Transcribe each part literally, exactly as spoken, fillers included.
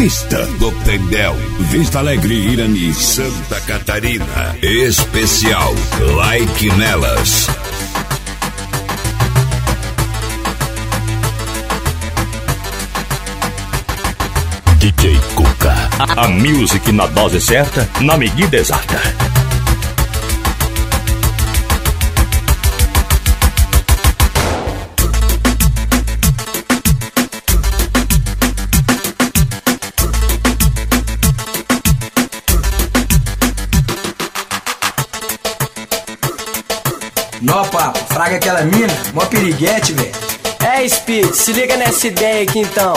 Pista do Tendel, Vista Alegre, Irani, Santa Catarina. Especial Like Nelas. D J Cuca, a music na dose certa, na medida exata. Nó, papo, fraga aquela mina, mó piriguete, velho. É, Speed, se liga nessa ideia aqui então.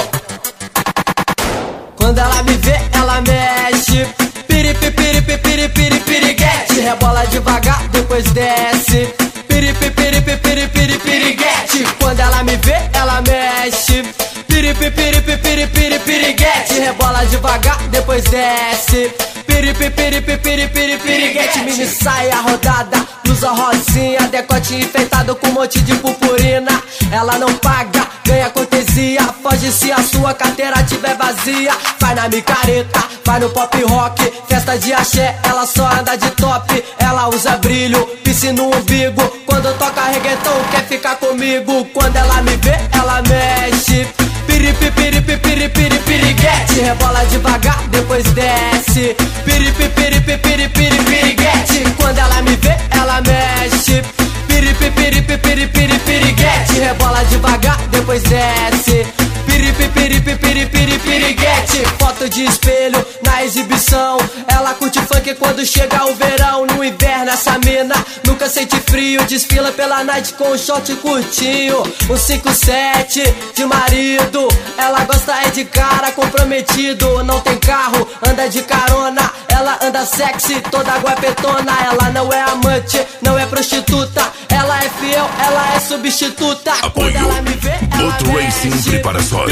Quando ela me vê, ela mexe. Piripi, piripi, piripi, piriguete. Rebola devagar, depois desce. Piripi, piripi, piripi, piriguete. Quando ela me vê, ela mexe. Piripi, piripi, piripi, piriguete. Rebola devagar, depois desce. Piripi, piripi, piripi, piriguete. Mini saia rodada, blusa rosinha, decote enfeitado com um monte de purpurina. Ela não paga, ganha cortesia. Foge se a sua carteira tiver vazia. Vai na micareta, vai no pop rock. Festa de axé, ela só anda de top. Ela usa brilho, piercing no umbigo. Quando toca reggaeton, quer ficar comigo. Quando ela me vê, ela mexe. Piripi, piripi, piripi, piriguete. Rebola devagar, depois desce. Piripi, piripi, piripi, piriguete. Quando ela me vê, ela mexe. Piripi, piripi, piripi, piriguete. Rebola devagar, depois desce. Piripi, piripi, piripi, piriguete. Foto de espelho na exibição. Ela curte funk quando chega o verão. No inverno essa mina nunca sente frio. Desfila pela night com um short curtinho. Um cinco sete de marido. Ela gosta é de cara comprometido. Não tem carro, anda de carona. Ela anda sexy, toda guapetona. Ela não é amante, não é prostituta. Ela é fiel, ela é substituta. Apoio quando ela me vê, ela Moto Racing mexe. Preparações.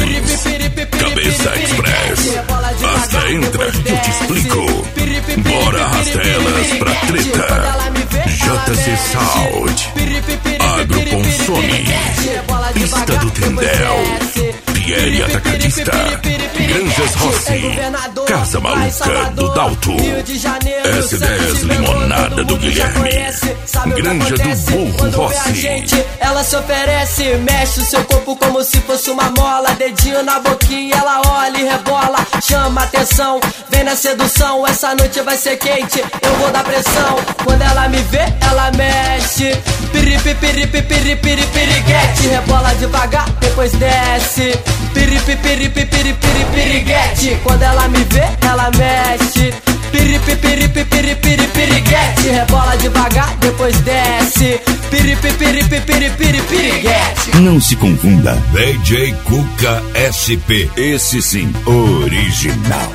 Cabeça Express. Arrasta, entra, eu te explico. Bora, arrasta elas pra treta. J C Sound. Agro Consome. Pista do Tendel. Pierre Atacadista. Granjas Rossi. Casa Maluca do Dalto. S dez Limonada do Guilherme. Granja do Burro Rossi. Ela se oferece, mexe o seu corpo como se fosse uma mola. Dedinho na boquinha, ela olha e rebola. Chama atenção, vem na sedução. Essa noite vai ser quente, eu vou dar pressão. Quando ela me vê, ela mexe. Piripi, piripi, piripi, piriguete. Rebola devagar, depois desce. Piripi, piripi, piripi, piriguete. Quando ela me vê, ela mexe. Piripi, piripi, piripi, piriguete. Rebola devagar, depois desce. Piripi, piripi, piripi, piriguete. Não se confunda. D J Cuca S P. Esse sim, original.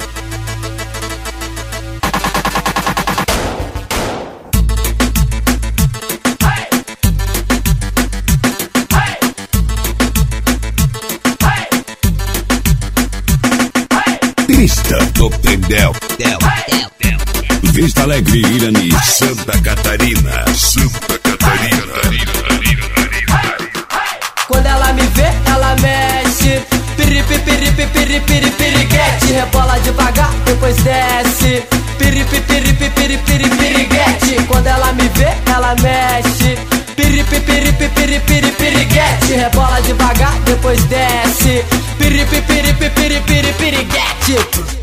Pista do Tendel. Vista Alegre, Irani, Santa Catarina. Santa Catarina. Quando ela me vê, ela mexe. Piripi, piripi, piripi, piriguete. Rebola devagar, depois desce. Piripi, piripi, piripi, piriguete. Quando ela me vê, ela mexe. Piripi, piripi, piripi, piriguete. Rebola devagar, depois desce. Piripi, piripi, piripi, piriguete.